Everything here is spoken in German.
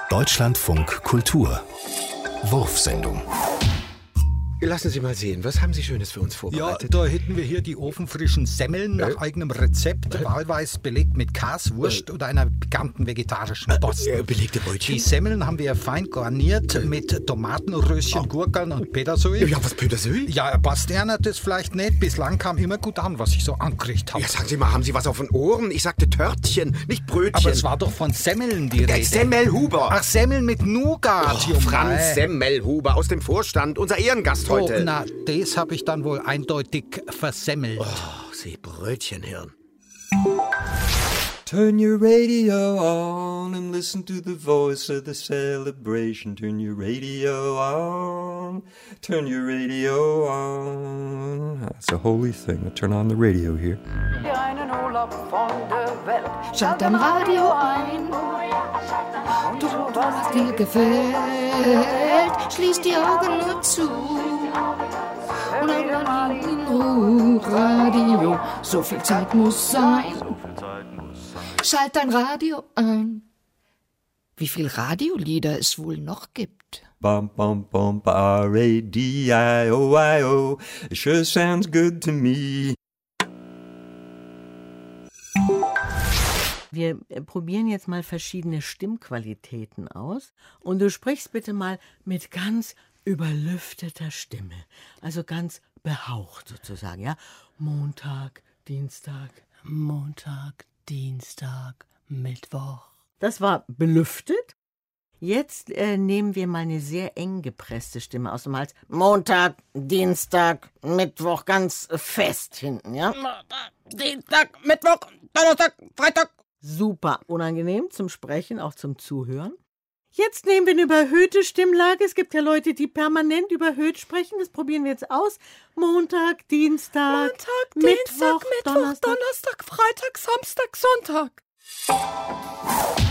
Deutschlandfunk Kultur Wurfsendung. Lassen Sie mal sehen, was haben Sie Schönes für uns vorbereitet? Ja, da hätten wir hier die ofenfrischen Semmeln nach eigenem Rezept, wahlweise belegt mit Käse, Wurst oder einer pikanten vegetarischen Post. Belegte Brötchen? Die Semmeln haben wir fein garniert mit Tomatenröschen, Gurkeln und Petersil. Ja, was Petersil? Ja, Bastian hat das vielleicht nicht. Bislang kam immer gut an, was ich so angekriegt habe. Ja, sagen Sie mal, haben Sie was auf den Ohren? Ich sagte Törtchen, nicht Brötchen. Aber es war doch von Semmeln die Rede. Semmelhuber. Ach, Semmeln mit Nougat. Franz Semmelhuber aus dem Vorstand, unser Ehrengast heute. Oh, na, das habe ich dann wohl eindeutig versemmelt. Oh, Sie Brötchenhirn. Turn your radio on and listen to the voice of the celebration. Turn your radio on. Turn your radio on. That's a holy thing. I turn on the radio here. Einen Urlaub von der Welt. Schalt dein Radio ein. Du, was dir gefällt. Schließ die Augen nur zu. Und dann in Ruhe Radio. So viel Zeit muss sein. Schalt dein Radio ein. Wie viel Radiolieder es wohl noch gibt. Bum, bum, bum, R-A-D-I-O-I-O. It sure sounds good to me. Wir probieren jetzt mal verschiedene Stimmqualitäten aus. Und du sprichst bitte mal mit ganz überlüfteter Stimme. Also ganz behaucht sozusagen, ja? Montag, Dienstag, Mittwoch. Das war belüftet. Jetzt nehmen wir mal eine sehr eng gepresste Stimme aus dem Hals. Montag, Dienstag, Mittwoch, ganz fest hinten, ja? Montag, Dienstag, Mittwoch, Donnerstag, Freitag. Super unangenehm zum Sprechen, auch zum Zuhören. Jetzt nehmen wir eine überhöhte Stimmlage. Es gibt ja Leute, die permanent überhöht sprechen. Das probieren wir jetzt aus. Montag, Dienstag, Mittwoch, Donnerstag, Freitag, Samstag, Sonntag.